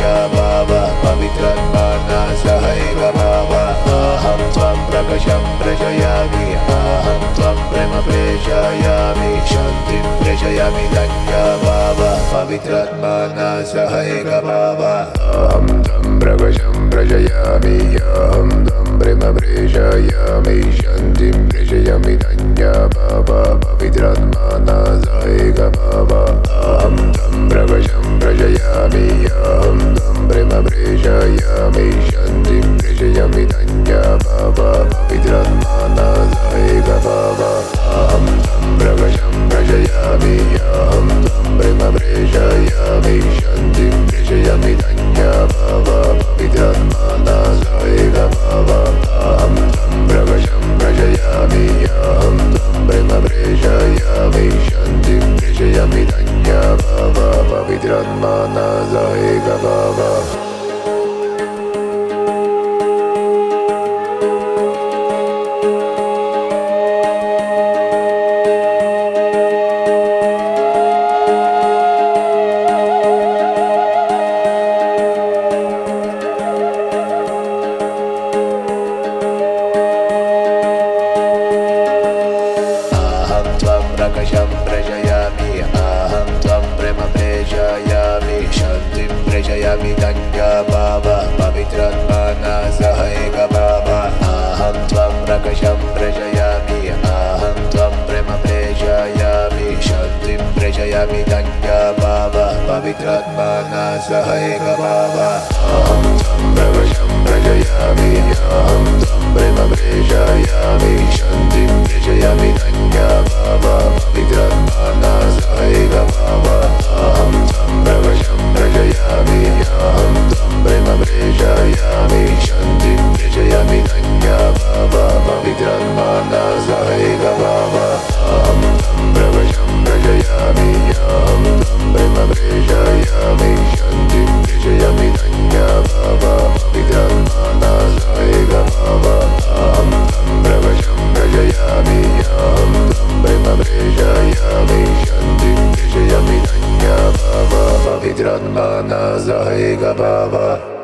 Baba Pavitran Mana Sahaiga Baba Aham Tvam Prakasham Prajayami Aham Tvam Prema Prejayami Shantim Prejayami Danya Baba Pavitran Mana Sahaiga Baba Aham Tvam Prakasham Prajayami Aham Tvam Prema Prejayami Shantim Prejayami Danya Baba Pavitran Mana Sahaiga Baba Aham Tvam Prakasham Prajayami Aham Tvam Prema Prejayami Shantim Prejayami Danya Baba Pavitran Mana Sahaiga Baba Aham Tvam Prakasham Prajayami Aham Tvam Prema Prejayami Shantim Prejayami Danya Baba Pavitran Mana Sahaiga Baba Aham Tvam Prakasham Prajayami Aham Tvam Prema Prejayami Shantim Prejayami Danya Baba Pavitran Mana Sahaiga Baba Prakasham Prajayami Aham Tvam Prema Prejayami Shantim Prejayami Danya Baba Pavitran Mana Sahaiga Baba Aham Tvam Prakasham Prajayami Aham Tvam Prema Prejayami Shantim Prejayami Danya Baba Pavitran Mana Sahaiga Baba Aham Tvam Prakasham Prajayami Aham Tvam Prema Prejayami Shantim Prejayami Danya Baba Pavitran Mana Sahaiga Baba Aham Tvam Prakasham Prajayami Aham Tvam Prema Prejayami Shantim Prejayami Danya Baba Pavitran Mana Sahaiga Baba Aham Tvam Prakasham Prajayami Aham Tvam Prema Prejayami Shantim Prejayami Danya Baba Pavitran Mana Sahaiga Baba Aham Tvam Prakasham Prajayami Aham Tvam Prema Prejayami Shantim Prejayami Danya Baba Pavitran Mana Sahaiga Baba